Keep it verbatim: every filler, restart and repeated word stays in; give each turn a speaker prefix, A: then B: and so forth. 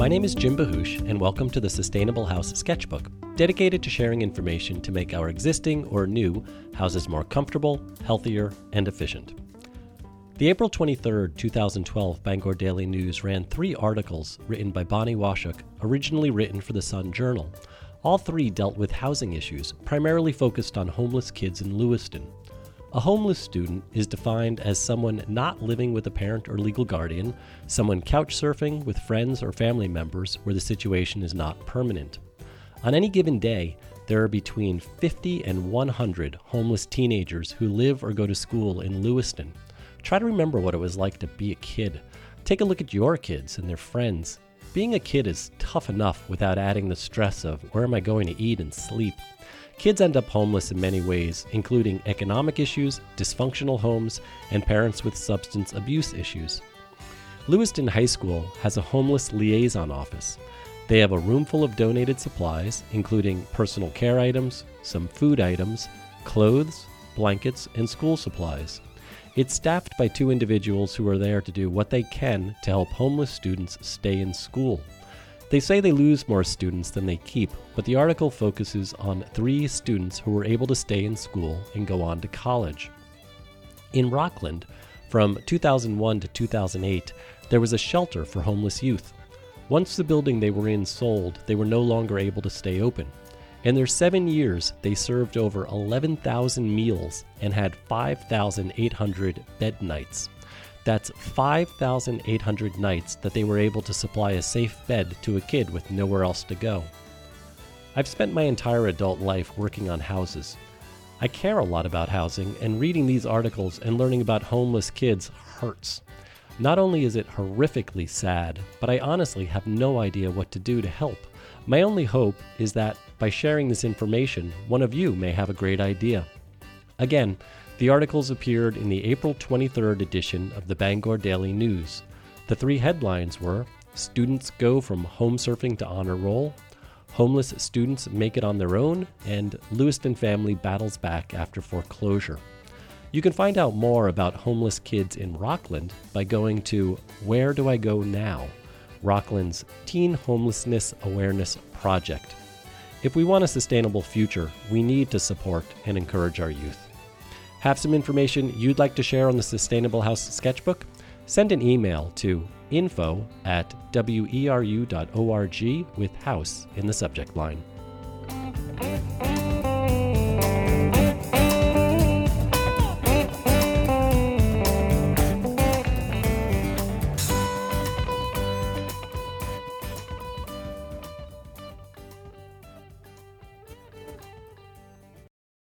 A: My name is Jim Bahush, and welcome to the Sustainable House Sketchbook, dedicated to sharing information to make our existing or new houses more comfortable, healthier, and efficient. The April twenty-third, twenty twelve Bangor Daily News ran three articles written by Bonnie Washuk, originally written for the Sun Journal. All three dealt with housing issues, primarily focused on homeless kids in Lewiston. A homeless student is defined as someone not living with a parent or legal guardian, someone couch surfing with friends or family members where the situation is not permanent. On any given day, there are between fifty and one hundred homeless teenagers who live or go to school in Lewiston. Try to remember what it was like to be a kid. Take a look at your kids and their friends. Being a kid is tough enough without adding the stress of where am I going to eat and sleep. Kids end up homeless in many ways, including economic issues, dysfunctional homes, and parents with substance abuse issues. Lewiston High School has a homeless liaison office. They have a room full of donated supplies, including personal care items, some food items, clothes, blankets, and school supplies. It's staffed by two individuals who are there to do what they can to help homeless students stay in school. They say they lose more students than they keep, but the article focuses on three students who were able to stay in school and go on to college. In Rockland, from two thousand one to two thousand eight, there was a shelter for homeless youth. Once the building they were in sold, they were no longer able to stay open. In their seven years, they served over eleven thousand meals and had five thousand eight hundred bed nights. That's five thousand eight hundred nights that they were able to supply a safe bed to a kid with nowhere else to go. I've spent my entire adult life working on houses. I care a lot about housing, and reading these articles and learning about homeless kids hurts. Not only is it horrifically sad, but I honestly have no idea what to do to help. My only hope is that by sharing this information, one of you may have a great idea. Again, the articles appeared in the April twenty-third edition of the Bangor Daily News. The three headlines were, Students Go from Home Surfing to Honor Roll, Homeless Students Make It on Their Own, and Lewiston Family Battles Back After Foreclosure. You can find out more about homeless kids in Rockland by going to Where Do I Go Now?, Rockland's Teen Homelessness Awareness Project. If we want a sustainable future, we need to support and encourage our youth. Have some information you'd like to share on the Sustainable House Sketchbook? Send an email to info at weru dot org with house in the subject line.